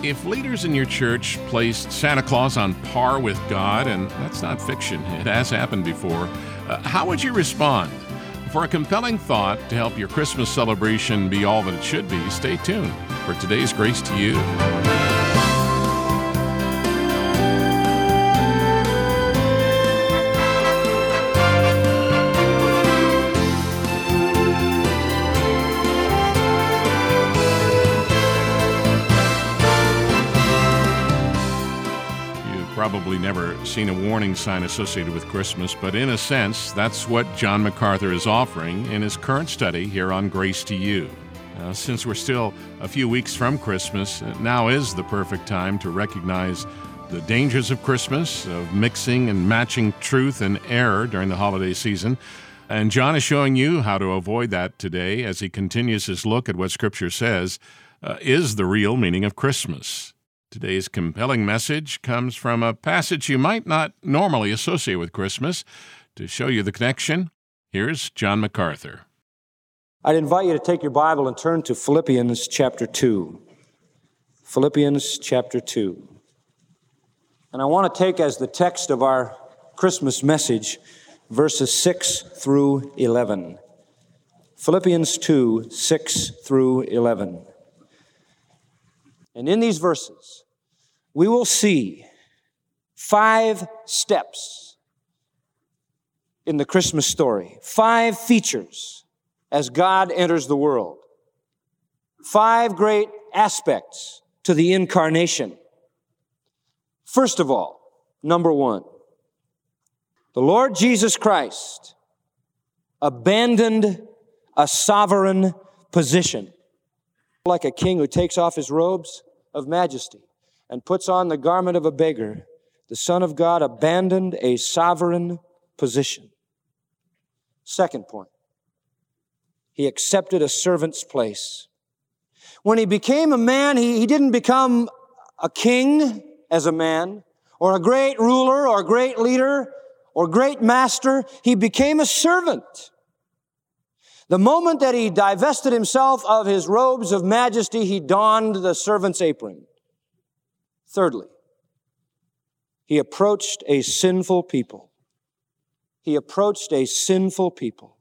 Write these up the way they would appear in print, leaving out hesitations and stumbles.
If leaders in your church placed Santa Claus on par with God, and that's not fiction, it has happened before, how would you respond? For a compelling thought to help your Christmas celebration be all that it should be, stay tuned for today's Grace to You. Probably never seen a warning sign associated with Christmas, but in a sense, that's what John MacArthur is offering in his current study here on Grace to You. Since we're still a few weeks from Christmas, now is the perfect time to recognize the dangers of Christmas, of mixing and matching truth and error during the holiday season. And John is showing you how to avoid that today as he continues his look at what Scripture says is the real meaning of Christmas. Today's compelling message comes from a passage you might not normally associate with Christmas. To show you the connection, here's John MacArthur. I'd invite you to take your Bible and turn to Philippians chapter 2. Philippians chapter 2. And I want to take as the text of our Christmas message verses 6 through 11. Philippians 2, 6 through 11. And in these verses, we will see 5 steps in the Christmas story, 5 features as God enters the world, 5 great aspects to the incarnation. First of all, number 1, the Lord Jesus Christ abandoned a sovereign position. Like a king who takes off his robes of majesty and puts on the garment of a beggar, the Son of God abandoned a sovereign position. Second point, he accepted a servant's place. When he became a man, he didn't become a king as a man, or a great ruler, or a great leader, or great master. He became a servant. The moment that he divested himself of his robes of majesty, he donned the servant's apron. Thirdly, he approached a sinful people. He approached a sinful people.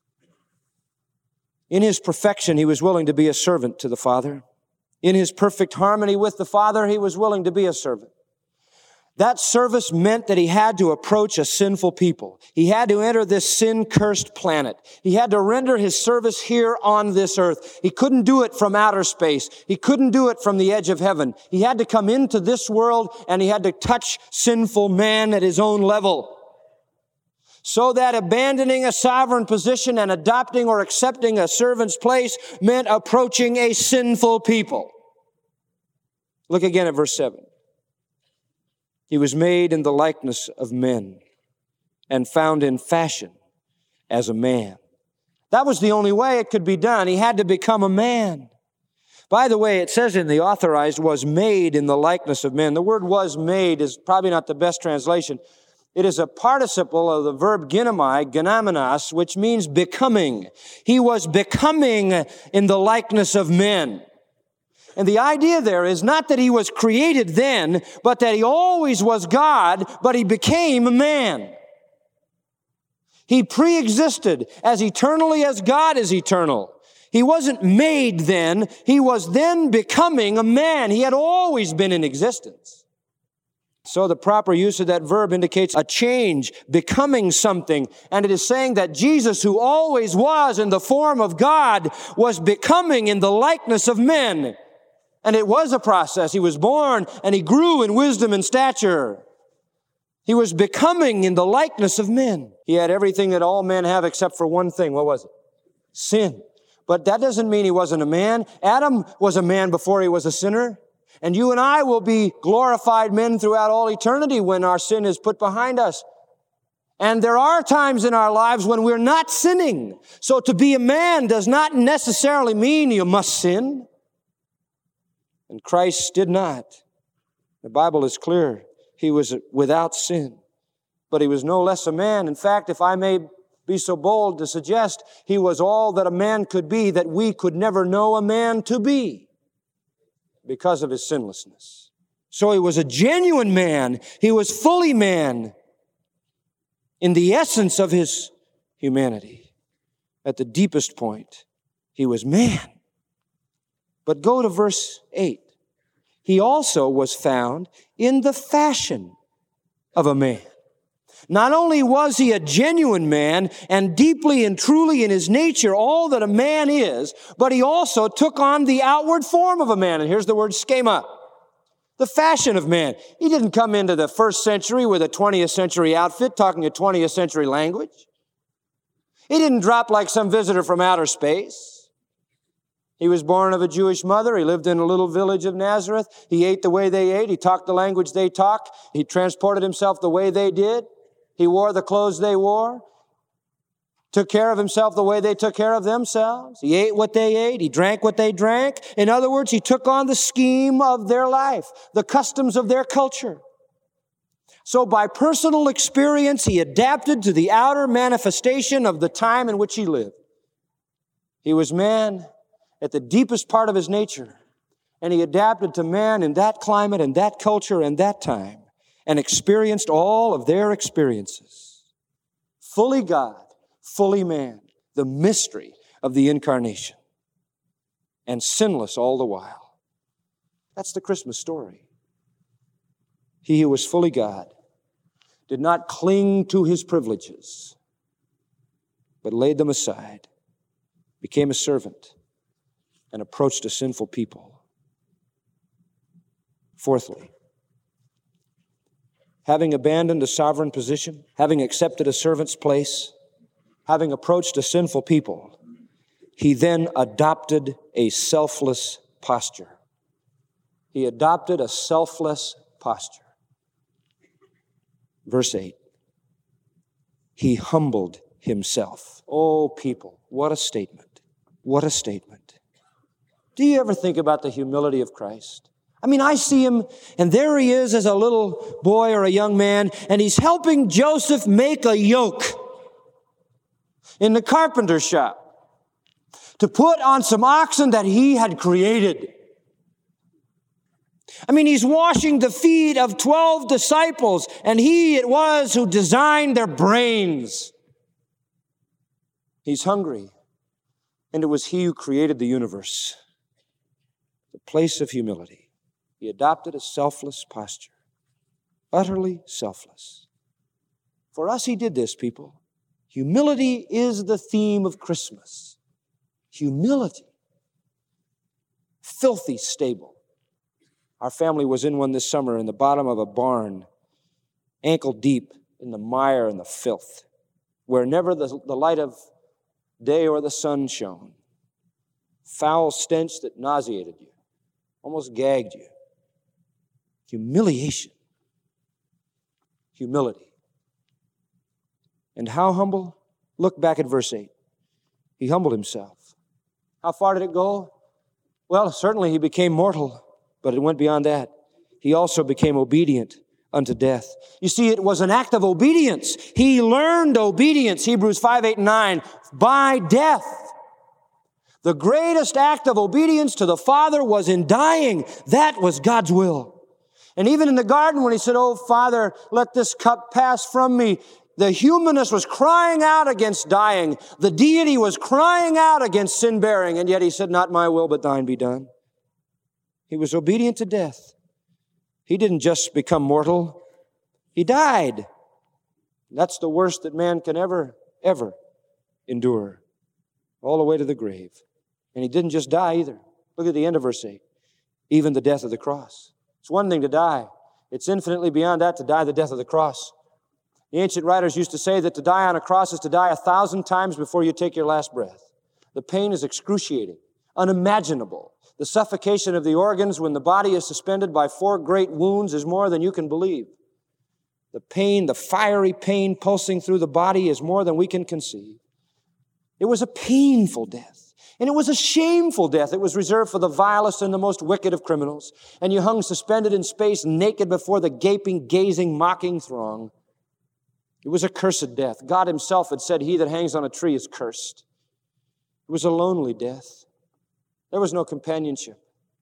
In his perfection, he was willing to be a servant to the Father. In his perfect harmony with the Father, he was willing to be a servant. That service meant that he had to approach a sinful people. He had to enter this sin-cursed planet. He had to render his service here on this earth. He couldn't do it from outer space. He couldn't do it from the edge of heaven. He had to come into this world and he had to touch sinful man at his own level. So that abandoning a sovereign position and adopting or accepting a servant's place meant approaching a sinful people. Look again at verse 7. He was made in the likeness of men and found in fashion as a man. That was the only way it could be done. He had to become a man. By the way, it says in the Authorized, was made in the likeness of men. The word was made is probably not the best translation. It is a participle of the verb ginomenos, which means becoming. He was becoming in the likeness of men. And the idea there is not that he was created then, but that he always was God, but he became a man. He pre-existed as eternally as God is eternal. He wasn't made then. He was then becoming a man. He had always been in existence. So the proper use of that verb indicates a change, becoming something. And it is saying that Jesus, who always was in the form of God, was becoming in the likeness of men. And it was a process. He was born and he grew in wisdom and stature. He was becoming in the likeness of men. He had everything that all men have except for one thing. What was it? Sin. But that doesn't mean he wasn't a man. Adam was a man before he was a sinner. And you and I will be glorified men throughout all eternity when our sin is put behind us. And there are times in our lives when we're not sinning. So to be a man does not necessarily mean you must sin. And Christ did not. The Bible is clear. He was without sin. But he was no less a man. In fact, if I may be so bold to suggest, he was all that a man could be that we could never know a man to be. because of his sinlessness. So he was a genuine man. He was fully man in the essence of his humanity. At the deepest point, he was man. But go to verse 8. He also was found in the fashion of a man. Not only was he a genuine man and deeply and truly in his nature all that a man is, but he also took on the outward form of a man. And here's the word schema. The fashion of man. He didn't come into the first century with a 20th century outfit talking a 20th century language. He didn't drop like some visitor from outer space. He was born of a Jewish mother. He lived in a little village of Nazareth. He ate the way they ate. He talked the language they talked. He transported himself the way they did. He wore the clothes they wore. Took care of himself the way they took care of themselves. He ate what they ate. He drank what they drank. In other words, he took on the scheme of their life, the customs of their culture. So by personal experience, he adapted to the outer manifestation of the time in which he lived. He was man at the deepest part of his nature, and he adapted to man in that climate and that culture and that time, and experienced all of their experiences. Fully God, fully man, the mystery of the incarnation, and sinless all the while. That's the Christmas story. He who was fully God did not cling to his privileges, but laid them aside, became a servant, and approached a sinful people. Fourthly, having abandoned a sovereign position, having accepted a servant's place, having approached a sinful people, he then adopted a selfless posture. He adopted a selfless posture. Verse 8, he humbled himself. Oh, people, what a statement. What a statement. Do you ever think about the humility of Christ? I mean, I see him, and there he is as a little boy or a young man, and he's helping Joseph make a yoke in the carpenter's shop to put on some oxen that he had created. I mean, he's washing the feet of 12 disciples, and he it was who designed their brains. He's hungry, and it was he who created the universe. The place of humility. He adopted a selfless posture. Utterly selfless. For us, he did this, people. Humility is the theme of Christmas. Humility. Filthy stable. Our family was in one this summer in the bottom of a barn, ankle deep in the mire and the filth, where never the light of day or the sun shone. Foul stench that nauseated you, almost gagged you. Humiliation. Humility. And how humble? Look back at verse 8. He humbled himself. How far did it go? Well, certainly he became mortal, but it went beyond that. He also became obedient unto death. You see, it was an act of obedience. He learned obedience, Hebrews 5, 8, and 9, by death. The greatest act of obedience to the Father was in dying. That was God's will. And even in the garden when he said, "Oh, Father, let this cup pass from me," the humanist was crying out against dying. The deity was crying out against sin-bearing, and yet he said, "Not my will, but thine be done." He was obedient to death. He didn't just become mortal. He died. That's the worst that man can ever endure, all the way to the grave. And he didn't just die either. Look at the end of verse 8. Even the death of the cross. It's one thing to die. It's infinitely beyond that to die the death of the cross. The ancient writers used to say that to die on a cross is to die 1,000 times before you take your last breath. The pain is excruciating, unimaginable. The suffocation of the organs when the body is suspended by 4 great wounds is more than you can believe. The pain, the fiery pain pulsing through the body is more than we can conceive. It was a painful death. And it was a shameful death. It was reserved for the vilest and the most wicked of criminals. And you hung suspended in space, naked before the gaping, gazing, mocking throng. It was a cursed death. God himself had said, "He that hangs on a tree is cursed." It was a lonely death. There was no companionship.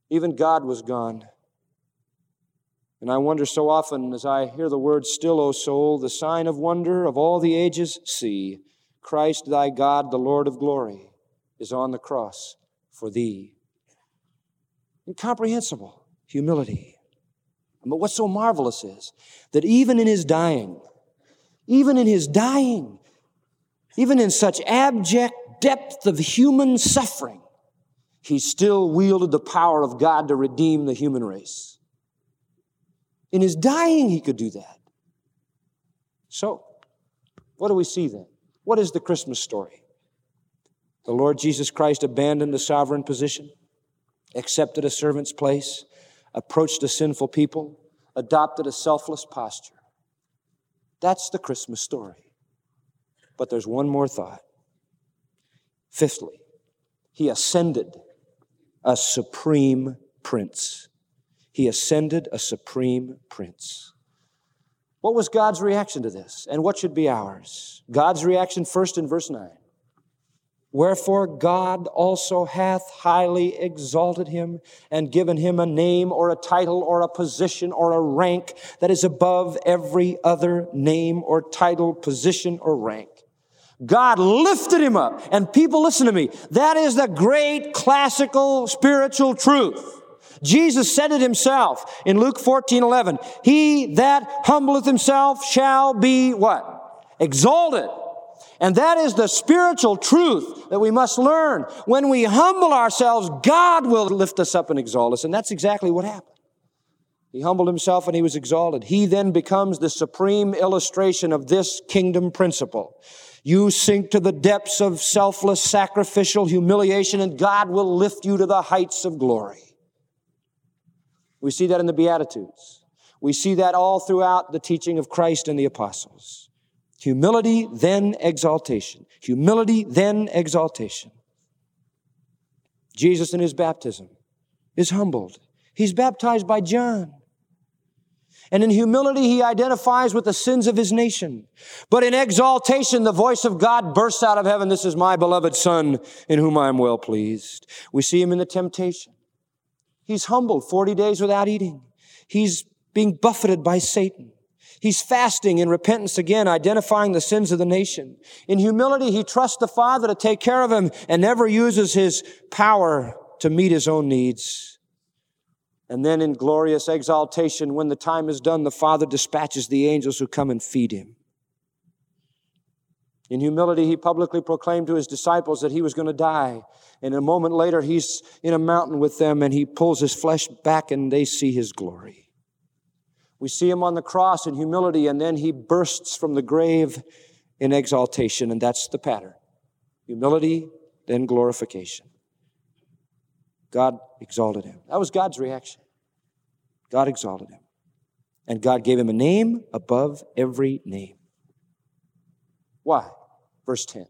Even God was gone. And I wonder so often as I hear the word, still, O soul, the sign of wonder of all the ages, see, Christ thy God, the Lord of glory, is on the cross for thee. Incomprehensible humility. But what's so marvelous is that even in his dying, even in such abject depth of human suffering, he still wielded the power of God to redeem the human race. In his dying, he could do that. So, what do we see then? What is the Christmas story? The Lord Jesus Christ abandoned a sovereign position, accepted a servant's place, approached a sinful people, adopted a selfless posture. That's the Christmas story. But there's one more thought. Fifthly, he ascended a supreme prince. He ascended a supreme prince. What was God's reaction to this? And what should be ours? God's reaction first in verse 9. Wherefore God also hath highly exalted him and given him a name or a title or a position or a rank that is above every other name or title, position, or rank. God lifted him up. And people, listen to me. That is the great classical spiritual truth. Jesus said it himself in Luke 14:11. He that humbleth himself shall be what? Exalted. And that is the spiritual truth that we must learn. When we humble ourselves, God will lift us up and exalt us. And that's exactly what happened. He humbled himself and he was exalted. He then becomes the supreme illustration of this kingdom principle. You sink to the depths of selfless, sacrificial humiliation, and God will lift you to the heights of glory. We see that in the Beatitudes. We see that all throughout the teaching of Christ and the apostles. Humility, then exaltation. Humility, then exaltation. Jesus in his baptism is humbled. He's baptized by John. And in humility, he identifies with the sins of his nation. But in exaltation, the voice of God bursts out of heaven. This is my beloved Son, in whom I am well pleased. We see him in the temptation. He's humbled 40 days without eating. He's being buffeted by Satan. He's fasting in repentance again, identifying the sins of the nation. In humility, he trusts the Father to take care of him and never uses his power to meet his own needs. And then in glorious exaltation, when the time is done, the Father dispatches the angels who come and feed him. In humility, he publicly proclaimed to his disciples that he was going to die. And a moment later, he's in a mountain with them and he pulls his flesh back and they see his glory. We see him on the cross in humility and then he bursts from the grave in exaltation, and that's the pattern. Humility, then glorification. God exalted him. That was God's reaction. God exalted him. And God gave him a name above every name. Why? Verse 10.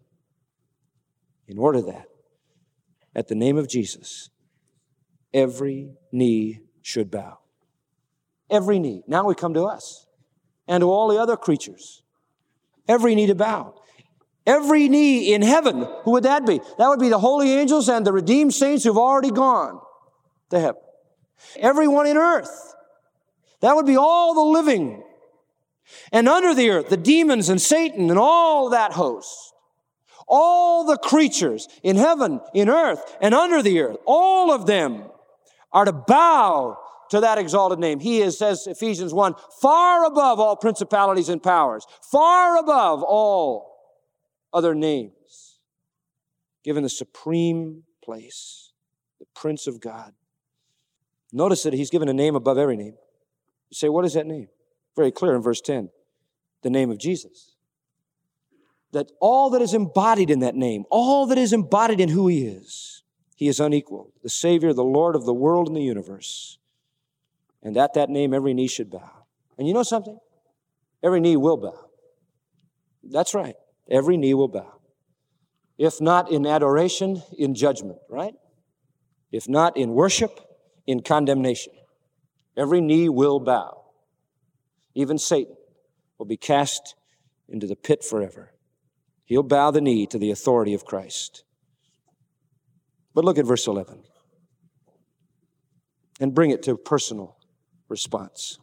In order that at the name of Jesus, every knee should bow. Every knee. Now we come to us and to all the other creatures. Every knee to bow. Every knee in heaven. Who would that be? That would be the holy angels and the redeemed saints who've already gone to heaven. Everyone in earth. That would be all the living. And under the earth, the demons and Satan and all that host. All the creatures in heaven, in earth, and under the earth, all of them are to bow to that exalted name. He is, says Ephesians 1, far above all principalities and powers, far above all other names, given the supreme place, the Prince of God. Notice that he's given a name above every name. You say, what is that name? Very clear in verse 10, the name of Jesus. That all that is embodied in that name, all that is embodied in who he is unequaled, the Savior, the Lord of the world and the universe. And at that name, every knee should bow. And you know something? Every knee will bow. That's right. Every knee will bow. If not in adoration, in judgment, right? If not in worship, in condemnation. Every knee will bow. Even Satan will be cast into the pit forever. He'll bow the knee to the authority of Christ. But look at verse 11. and bring it to a personal response.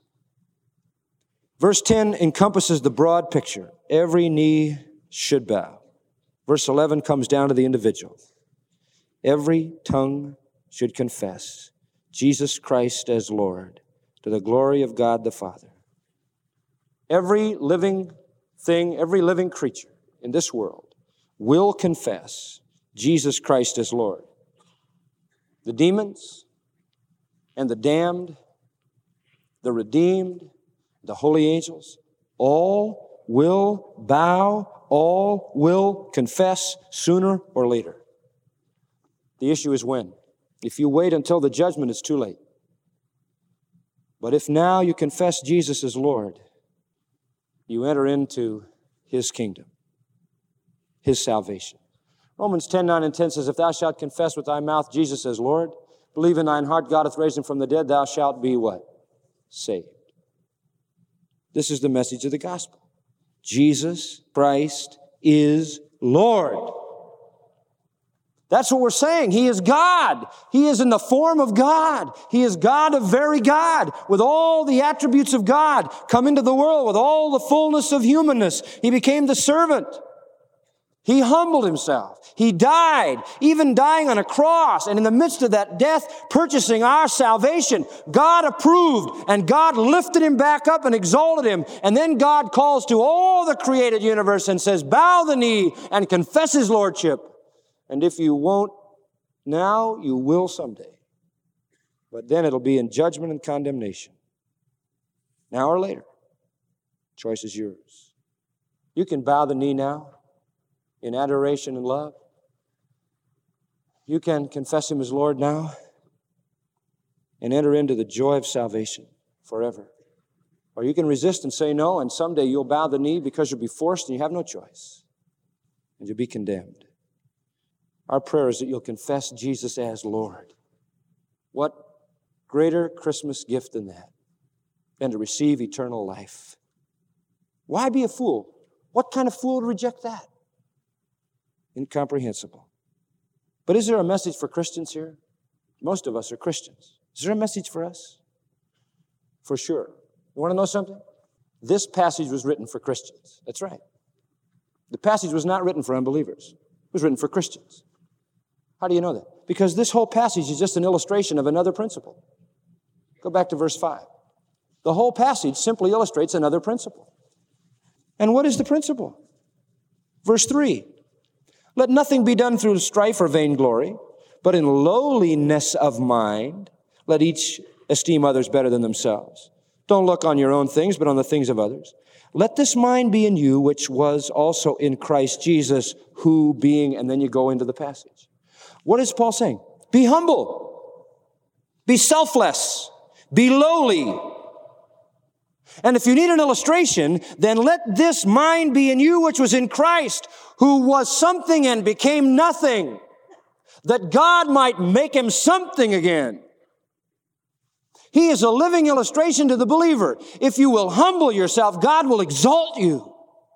Verse 10 encompasses the broad picture. Every knee should bow. Verse 11 comes down to the individual. Every tongue should confess Jesus Christ as Lord, to the glory of God the Father. Every living thing, every living creature in this world will confess Jesus Christ as Lord. The demons and the damned, the redeemed, the holy angels, all will bow, all will confess sooner or later. The issue is when. If you wait until the judgment, it's too late. But if now you confess Jesus as Lord, you enter into His kingdom, His salvation. Romans 10:9 and 10 says, if thou shalt confess with thy mouth Jesus as Lord, believe in thine heart God hath raised Him from the dead, thou shalt be what? Saved. This is the message of the gospel. Jesus Christ is Lord. That's what we're saying. He is God. He is in the form of God. He is God of very God, with all the attributes of God, come into the world with all the fullness of humanness. He became the servant. He humbled Himself. He died, even dying on a cross, and in the midst of that death, purchasing our salvation. God approved, and God lifted Him back up and exalted Him. And then God calls to all the created universe and says, bow the knee and confess His lordship. And if you won't now, you will someday. But then it'll be in judgment and condemnation. Now or later. Choice is yours. You can bow the knee now in adoration and love. You can confess Him as Lord now and enter into the joy of salvation forever. Or you can resist and say no, and someday you'll bow the knee because you'll be forced and you have no choice. And you'll be condemned. Our prayer is that you'll confess Jesus as Lord. What greater Christmas gift than that, than to receive eternal life? Why be a fool? What kind of fool would reject that? Incomprehensible. But is there a message for Christians here? Most of us are Christians. Is there a message for us? For sure. You want to know something? This passage was written for Christians. That's right. The passage was not written for unbelievers. It was written for Christians. How do you know that? Because this whole passage is just an illustration of another principle. Go back to verse 5. The whole passage simply illustrates another principle. And what is the principle? Verse 3. Let nothing be done through strife or vainglory, but in lowliness of mind, let each esteem others better than themselves. Don't look on your own things, but on the things of others. Let this mind be in you, which was also in Christ Jesus, who being, and then you go into the passage. What is Paul saying? Be humble. Be selfless. Be lowly. And if you need an illustration, then let this mind be in you, which was in Christ, who was something and became nothing, that God might make Him something again. He is a living illustration to the believer. If you will humble yourself, God will exalt you.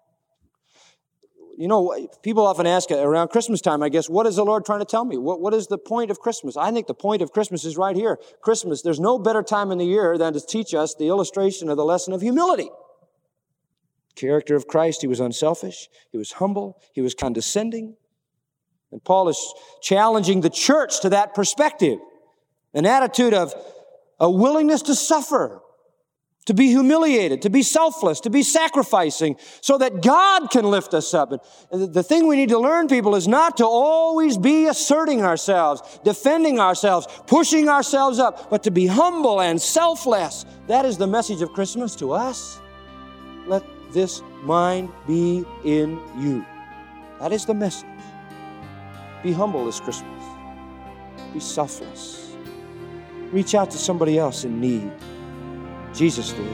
You know, people often ask around Christmas time, I guess, what is the Lord trying to tell me? What is the point of Christmas? I think the point of Christmas is right here. Christmas, there's no better time in the year than to teach us the illustration of the lesson of humility. Character of Christ, He was unselfish, He was humble, He was condescending. And Paul is challenging the church to that perspective, an attitude of a willingness to suffer, to be humiliated, to be selfless, to be sacrificing, so that God can lift us up. And the thing we need to learn, people, is not to always be asserting ourselves, defending ourselves, pushing ourselves up, but to be humble and selfless. That is the message of Christmas to us. Let this mind be in you. That is the message. Be humble this Christmas. Be selfless. Reach out to somebody else in need. Jesus did.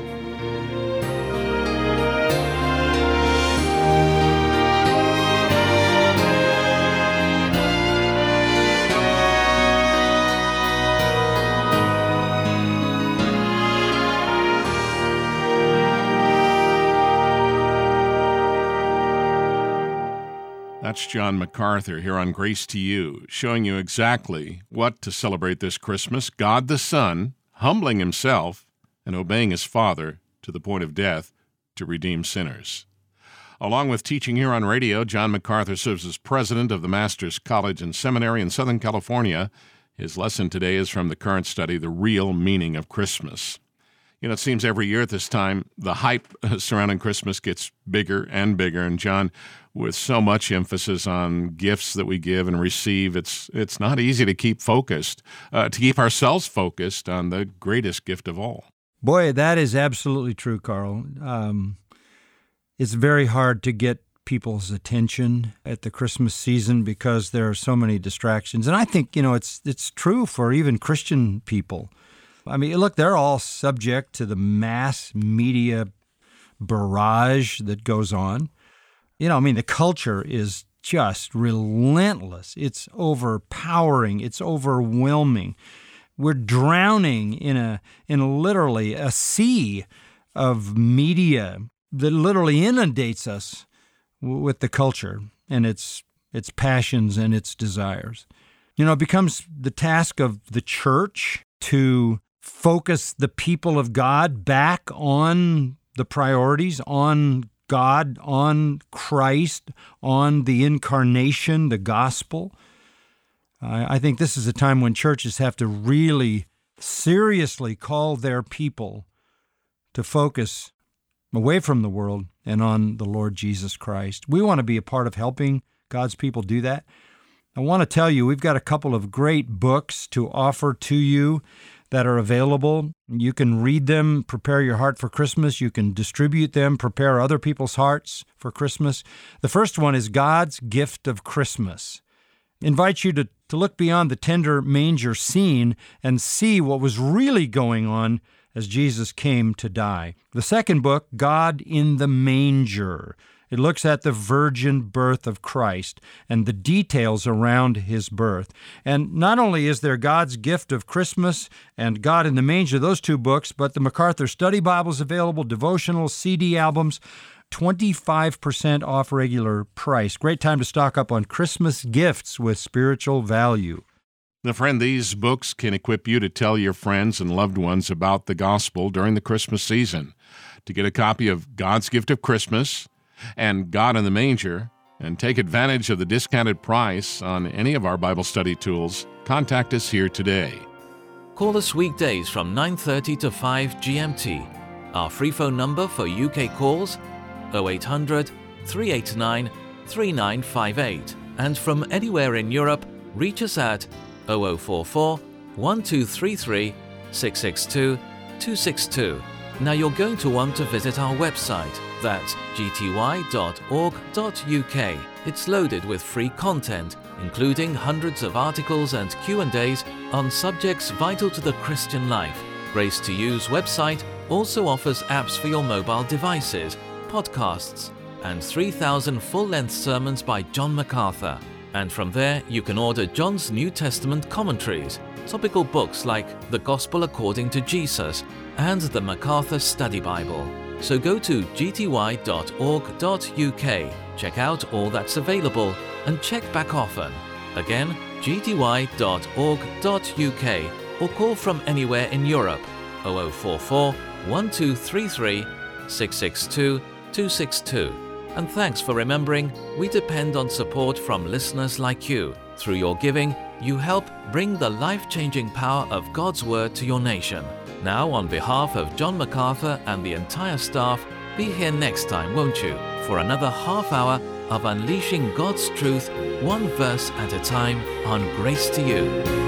That's John MacArthur here on Grace to You, showing you exactly what to celebrate this Christmas. God the Son, humbling himself and obeying his Father to the point of death to redeem sinners. Along with teaching here on radio, John MacArthur serves as president of the Masters College and Seminary in Southern California. His lesson today is from the current study, The Real Meaning of Christmas. You know, it seems every year at this time, the hype surrounding Christmas gets bigger and bigger. And John, with so much emphasis on gifts that we give and receive, it's not easy to keep focused, to keep ourselves focused on the greatest gift of all. Boy, that is absolutely true, Carl. It's very hard to get people's attention at the Christmas season because there are so many distractions. And I think, it's true for even Christian people. I mean, look, they're all subject to the mass media barrage that goes on. The culture is just relentless. It's overpowering. It's overwhelming. We're drowning in literally a sea of media that literally inundates us with the culture and its passions and its desires. It becomes the task of the church to focus the people of God back on the priorities, on God, on Christ, on the incarnation, the gospel. I think this is a time when churches have to really seriously call their people to focus away from the world and on the Lord Jesus Christ. We want to be a part of helping God's people do that. I want to tell you, we've got a couple of great books to offer to you that are available. You can read them, prepare your heart for Christmas. You can distribute them, prepare other people's hearts for Christmas. The first one is God's Gift of Christmas. I invite you to look beyond the tender manger scene and see what was really going on as Jesus came to die. The second book, God in the Manger. It looks at the virgin birth of Christ and the details around his birth. And not only is there God's Gift of Christmas and God in the Manger, those two books, but the MacArthur Study Bibles available, devotionals, CD albums, 25% off regular price. Great time to stock up on Christmas gifts with spiritual value. Now, friend, these books can equip you to tell your friends and loved ones about the gospel during the Christmas season. To get a copy of God's Gift of Christmas and God in the Manger, and take advantage of the discounted price on any of our Bible study tools, contact us here today. Call us weekdays from 9:30 to 5 GMT. Our free phone number for UK calls, 0800 389 3958. And from anywhere in Europe, reach us at 0044 1233 662 262. Now you're going to want to visit our website. That's gty.org.uk. It's loaded with free content, including hundreds of articles and Q&As on subjects vital to the Christian life. Grace to You's website also offers apps for your mobile devices, podcasts, and 3,000 full-length sermons by John MacArthur. And from there, you can order John's New Testament commentaries, topical books like The Gospel According to Jesus and the MacArthur Study Bible. So go to gty.org.uk, check out all that's available, and check back often. Again, gty.org.uk, or call from anywhere in Europe, 0044 1233 662 262. And thanks for remembering, we depend on support from listeners like you. Through your giving, you help bring the life-changing power of God's Word to your nation. Now, on behalf of John MacArthur and the entire staff, be here next time, won't you, for another half hour of unleashing God's truth, one verse at a time, on Grace to You.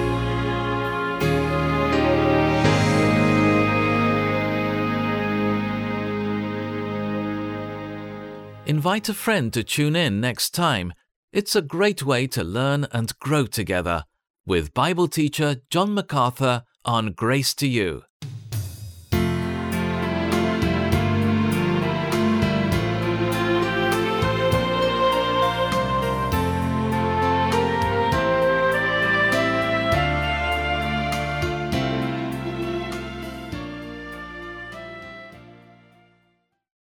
Invite a friend to tune in next time. It's a great way to learn and grow together with Bible teacher John MacArthur on Grace to You.